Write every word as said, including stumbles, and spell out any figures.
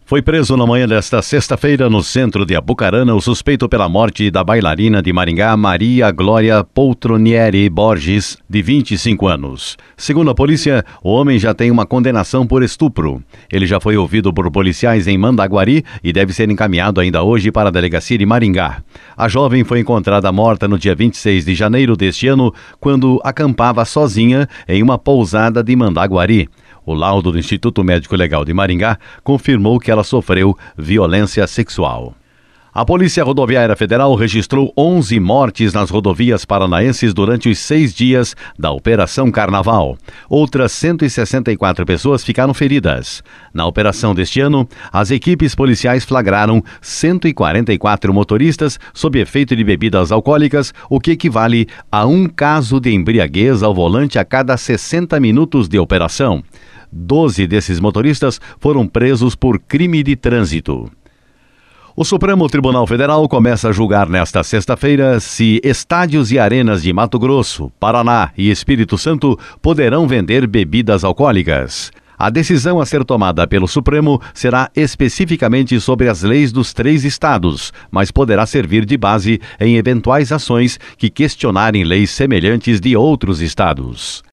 Foi preso na manhã desta sexta-feira no centro de Apucarana o suspeito pela morte da bailarina de Maringá Maria Glória Poltronieri Borges, de vinte e cinco anos. Segundo a polícia, o homem já tem uma condenação por estupro. Ele já foi ouvido por policiais em Mandaguari e deve ser encaminhado ainda hoje para a delegacia de Maringá. A jovem foi encontrada morta no dia vinte e seis de janeiro deste ano, quando acampava sozinha em uma pousada de Mandaguari. O laudo do Instituto Médico Legal de Maringá confirmou que ela sofreu violência sexual. A Polícia Rodoviária Federal registrou onze mortes nas rodovias paranaenses durante os seis dias da Operação Carnaval. Outras cento e sessenta e quatro pessoas ficaram feridas. Na operação deste ano, as equipes policiais flagraram cento e quarenta e quatro motoristas sob efeito de bebidas alcoólicas, o que equivale a um caso de embriaguez ao volante a cada sessenta minutos de operação. Doze desses motoristas foram presos por crime de trânsito. O Supremo Tribunal Federal começa a julgar nesta sexta-feira se estádios e arenas de Mato Grosso, Paraná e Espírito Santo poderão vender bebidas alcoólicas. A decisão a ser tomada pelo Supremo será especificamente sobre as leis dos três estados, mas poderá servir de base em eventuais ações que questionarem leis semelhantes de outros estados.